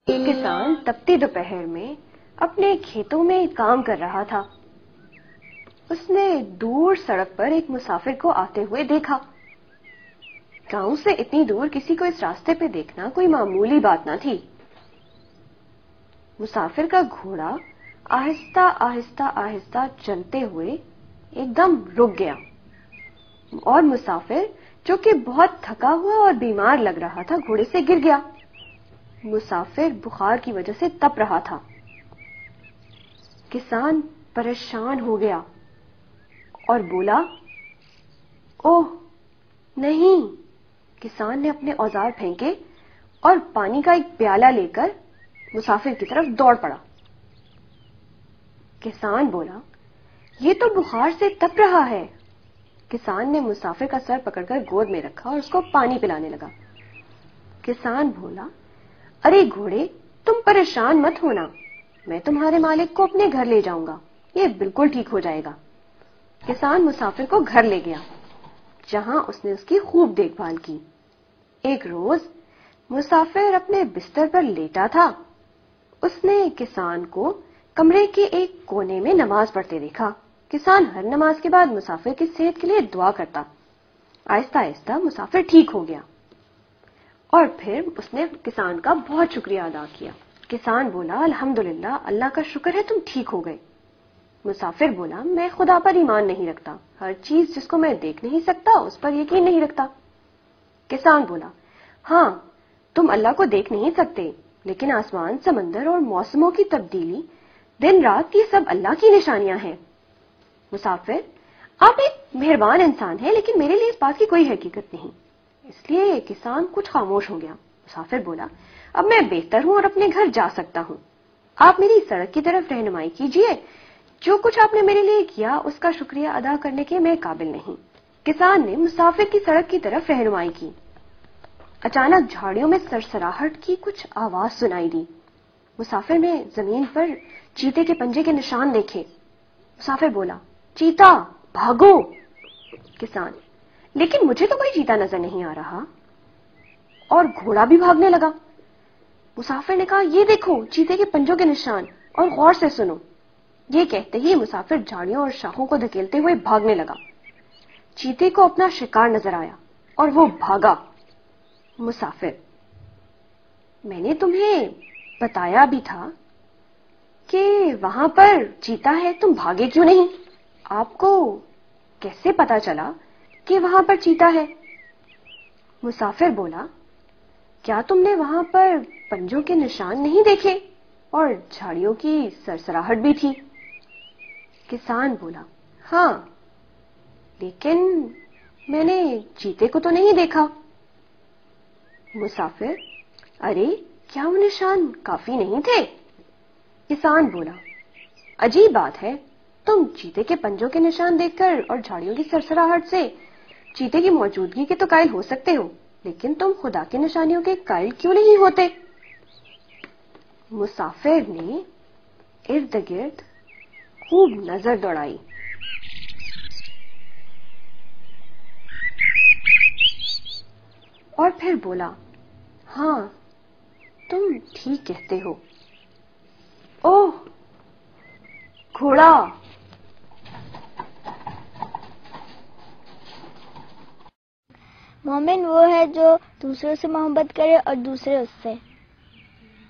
ایک کسان تپتی دوپہر میں اپنے کھیتوں میں کام کر رہا تھا۔ اس نے دور سڑک پر ایک مسافر کو آتے ہوئے دیکھا۔ گاؤں سے اتنی دور کسی کو اس راستے پہ دیکھنا کوئی معمولی بات نہ تھی۔ مسافر کا گھوڑا آہستہ آہستہ آہستہ چلتے ہوئے ایک دم رک گیا اور مسافر جو کہ بہت تھکا ہوا اور بیمار لگ رہا تھا گھوڑے سے گر گیا۔ مسافر بخار کی وجہ سے تپ رہا تھا۔ کسان پریشان ہو گیا اور بولا، اوہ نہیں۔ کسان نے اپنے اوزار پھینکے اور پانی کا ایک پیالہ لے کر مسافر کی طرف دوڑ پڑا۔ کسان بولا، یہ تو بخار سے تپ رہا ہے۔ کسان نے مسافر کا سر پکڑ کر گود میں رکھا اور اس کو پانی پلانے لگا۔ کسان بولا، ارے گھوڑے، تم پریشان مت ہونا، میں تمہارے مالک کو اپنے گھر لے جاؤں گا، یہ بالکل ٹھیک ہو جائے گا۔ کسان مسافر کو گھر لے گیا جہاں اس نے اس کی خوب دیکھ بھال کی۔ ایک روز مسافر اپنے بستر پر لیٹا تھا۔ اس نے کسان کو کمرے کے ایک کونے میں نماز پڑھتے دیکھا۔ کسان ہر نماز کے بعد مسافر کی صحت کے لیے دعا کرتا۔ آہستہ آہستہ مسافر ٹھیک ہو گیا اور پھر اس نے کسان کا بہت شکریہ ادا کیا۔ کسان بولا، الحمدللہ، اللہ کا شکر ہے تم ٹھیک ہو گئے۔ مسافر بولا، میں خدا پر ایمان نہیں رکھتا، ہر چیز جس کو میں دیکھ نہیں سکتا اس پر یقین نہیں رکھتا۔ کسان بولا، ہاں تم اللہ کو دیکھ نہیں سکتے، لیکن آسمان، سمندر اور موسموں کی تبدیلی، دن رات، یہ سب اللہ کی نشانیاں ہیں۔ مسافر، آپ ایک مہربان انسان ہیں، لیکن میرے لیے اس بات کی کوئی حقیقت نہیں۔ اس لیے کسان کچھ خاموش ہو گیا۔ مسافر بولا، اب میں بہتر ہوں اور اپنے گھر جا سکتا ہوں۔ آپ میری سڑک کی طرف رہنمائی کیجیے، جو کچھ آپ نے میرے لیے کیا اس کا شکریہ ادا کرنے کے میں قابل نہیں۔ کسان نے مسافر کی سڑک کی طرف رہنمائی کی۔ اچانک جھاڑیوں میں سرسراہٹ کی کچھ آواز سنائی دی۔ مسافر نے زمین پر چیتے کے پنجے کے نشان دیکھے۔ مسافر بولا، چیتا، بھاگو۔ کسان، لیکن مجھے تو کوئی چیتا نظر نہیں آ رہا، اور گھوڑا بھی بھاگنے لگا۔ مسافر نے کہا، یہ دیکھو چیتے کے پنجوں کے نشان، اور غور سے سنو۔ یہ کہتے ہی مسافر جھاڑیوں اور شاخوں کو دھکیلتے ہوئے بھاگنے لگا۔ چیتے کو اپنا شکار نظر آیا اور وہ بھاگا۔ مسافر، میں نے تمہیں بتایا بھی تھا کہ وہاں پر چیتا ہے، تم بھاگے کیوں نہیں؟ آپ کو کیسے پتا چلا کہ وہاں پر چیتا ہے؟ مسافر بولا، کیا تم نے وہاں پر پنجوں کے نشان نہیں دیکھے اور جھاڑیوں کی سرسراہٹ بھی تھی؟ کسان بولا، ہاں، لیکن میں نے چیتے کو تو نہیں دیکھا۔ مسافر، ارے کیا وہ نشان کافی نہیں تھے؟ کسان بولا، عجیب بات ہے، تم چیتے کے پنجوں کے نشان دیکھ کر اور جھاڑیوں کی سرسراہٹ سے چیتے کی موجودگی کے تو قائل ہو سکتے ہو، لیکن تم خدا کی نشانیوں کے قائل کیوں نہیں ہوتے؟ مسافر نے ارد گرد خوب نظر دوڑائی۔ اور پھر بولا، ہاں تم ٹھیک کہتے ہو۔ اوہ گھوڑا۔ مومن وہ ہے جو دوسروں سے محبت کرے اور دوسرے اس سے۔